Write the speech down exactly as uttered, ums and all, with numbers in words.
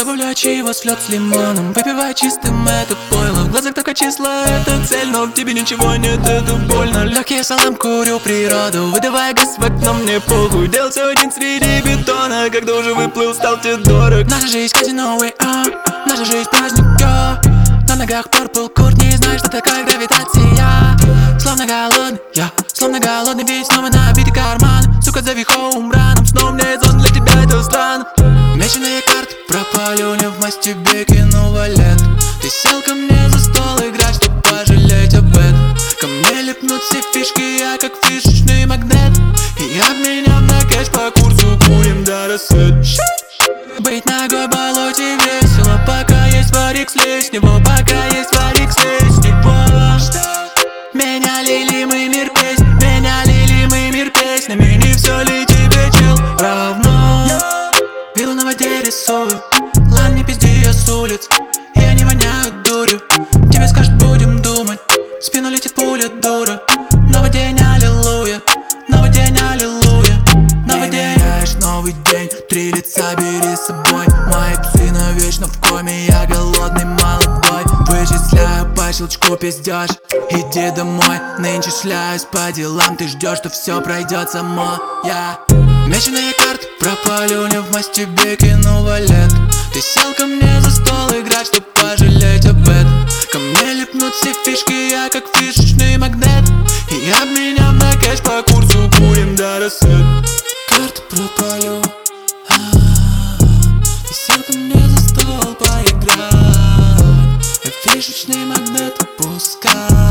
Добавляй чаево с лед с лимоном, выпивай чистым это пойло. В глазах только числа, это цель, но в тебе ничего нет, это больно. Легкий салам, курю природу, выдавай газ в окно, мне похуй. Делал все один среди бетона, когда уже выплыл, стал тебе дорог. Наша жизнь казино, we are, наша жизнь праздник, yo. На ногах purple court, не знаешь, что такое гравитация. Словно голодный, я, словно голодный, ведь снова набиты карманы. Сука, зови хоумраном, снова мне зон, для тебя это странно. Меченые карты пропали, не в масти тебе кину валет. Ты сел ко мне за стол играть, чтоб пожалеть об этом. Ко мне липнут все фишки, я как фишечный магнит. И обменяв на кэш по курсу, курим до рассвета. Быть ногой в болоте весело, пока есть варик, слезь с него. Пока есть варик, слезь с него. Меня лили мы мир песнь, меня лили мы мир песнями. Не все ли тебе, чел, равно? Вилла на воде рисую, ладно, не пизди, я с улиц. Я не воняю дурью, тебе скажут, будем думать. В спину летит пуля, дура. Новый день, аллилуйя, новый день, аллилуйя. Новый день, меняешь новый день, три лица бери с собой. Мои псы навечно в коме, я голодный молодой. Вычисляю по щелчку пиздёж, иди домой. Нынче шляюсь по делам, ты ждешь, что все пройдет само. Я меченые карты пропали, не в масти тебе кину валет. Ты сел ко мне за стол играть, чтоб пожалеть об этом. Ко мне липнут все фишки, я как фишечный магнит. И обменяв на кэш по курсу, курим до рассвета. Карты пропали, ты сел ко мне за стол поиграть. Я фишечный магнит, пускай.